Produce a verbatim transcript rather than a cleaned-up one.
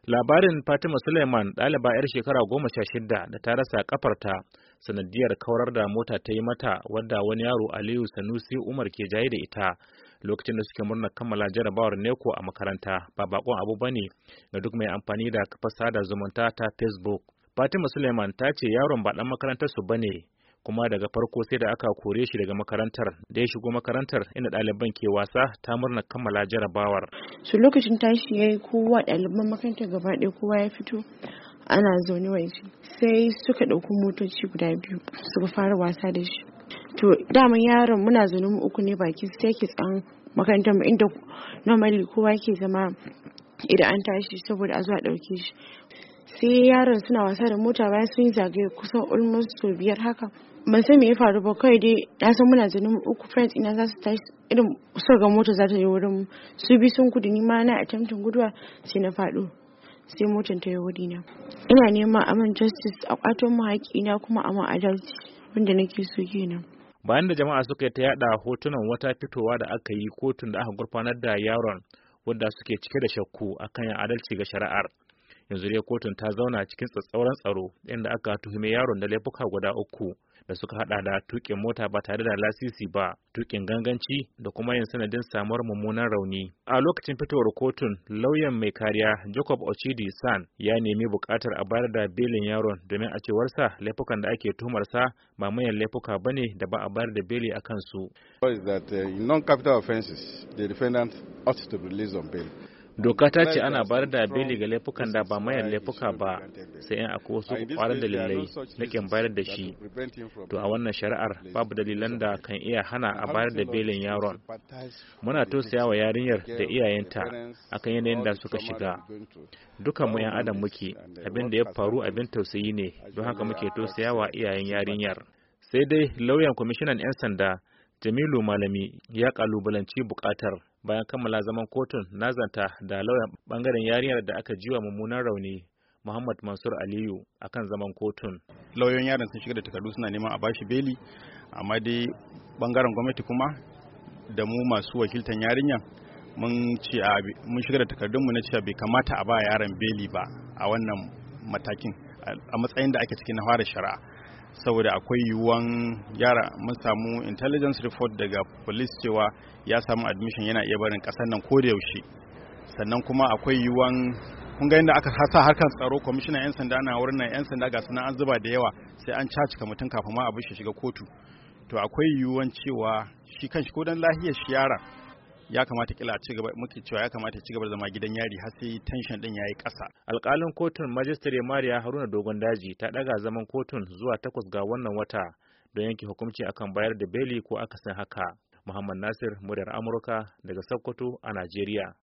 Labarin Fatima Suleiman, ɗaliba 'yar shekara goma sha shida da ta rasa kafarta sanadiyar kawar da mota ta yi mata, wadda wani yaro Aliyu Sanusi Umar ke jaye da ita lokacin da suke murnar kammala jarabawar neko a makaranta, ba bakon abu bane ga duk mai amfani da kafar sada zumunta ta Facebook. Fatima Suleiman ta ce yaron ba dan makarantar su bane, kuma daga farko sai da aka kore shi daga makarantar da ya shigo makarantar inda ɗaliban ke wasa ta murna kammala jarabawar. Su lokacin tashi yayi kowa ɗaliban makarantar gaba ɗaya kowa ya fito ana zaune waje, sai suka ɗauki motoci guda biyu suka fara wasa da shi. To daman yaron muna zaune mu uku ne bakin staircase an makarantar mu inda normally kowa ke zama idan an tashi saboda a zo a ɗauke shi. Sai yaron suna wasa da mota bayan sun yi zagaye kusan almost sau biyar haka. Ban san me ya faru ba, kawai dai na san muna zaune mu uku, friends ina za su tashi irin suka ga mota za ta yi wurin mu, su bi sun gudu, ni ma na attempting guduwa sai na faɗo, sai motar ta yi wuri na. Ina neman aman justice a kwato mu haƙƙina kuma aman adalci wanda nake so kenan. Bayan da jama'a suka yi ta yada hotunan wata fitowa da aka yi kotun da aka gurfanar da yaron, wanda suke cike da shakku akan yin adalci ga shari'ar. Yanzu dai kotun ta zauna cikin tsatsauran tsaro inda aka tuhume yaron da laifuka guda uku da suka hada da tuƙin mota ba tare da lasisi ba, tuƙin ganganci da kuma yin sanadin samuwar mummunan rauni. A lokacin fitowar kotun, lauyan mai kariya Jacob Ochidi San ya nemi buƙatar a bayar da belin yaron domin a cewarsa laifukan da ake tuhumarsa ba manyan laifuka bane da ba a bayar da beli a kansu. Non-capital offenses, the defendant ought to be released on bail. Doka ta ce ana bayar da beli ga laifukan da ba mayan laifuka ba sai in akwai wasu kwarar dalilai na kin bayar da shi. To a wannan shari'ar babu dalilan da kan iya hana a bayar da belin yaron. Muna tausaya wa yarinyar da iyayenta akan yanayin da suka shiga. Dukan mu 'yan adam muke, abin da ya faru abin tausayi ne, don haka muke tausaya wa iyayen yarinyar. Sai dai lauyan kwamishinan 'yan sanda Jamilu Malami ya kalubalanci bukatar. Bayan kammala zaman kotun, na zanta da lauyan bangaren yarinyar da aka jiwa mummunan rauni Muhammad Mansur Aliyu akan zaman kotun. Lauyoyin yaron sun shiga da takardu suna neman a bashi beli, amma dai bangaren gwamnati kuma da mu masu wakiltan yarinyar mun ce mun shiga da takardunmu na cewa bai kamata a ba yaron beli ba a wannan matakin a matsayin da ake cikin na fara shari'a. Saboda akwai yiwuwan yara, mun samu intelligence report daga police cewa ya samu admission yana iya barin kasar nan ko da yaushe. Sannan kuma akwai yiwuwan, kun ga yadda aka hasa harkar tsaro, kwamishinan 'yan sanda na wurin nan, 'yan sanda ga suna an zuba da yawa sai an cacika mutum kafin ma a shi shiga kotu. To akwai yiwuwan cewa shi kanshi ko dan lahiyar shi yara ya kamata kila a ci gaba, muke cewa ya kamata ci gaba zama gidan yari har sai tension din yayi ƙasa. Alƙalin kotun Majistare Mariya Haruna Dogon Daji ta daga zaman kotun zuwa takwas ga wannan wata don yanke hukunci akan bayar da beli ko akasin haka. Muhammad Nasir, muryar Amurka daga Sokoto a Najeriya.